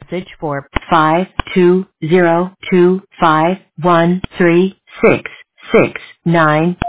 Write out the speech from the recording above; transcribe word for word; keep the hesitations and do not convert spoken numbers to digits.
message for five two zero two five one three six six nine.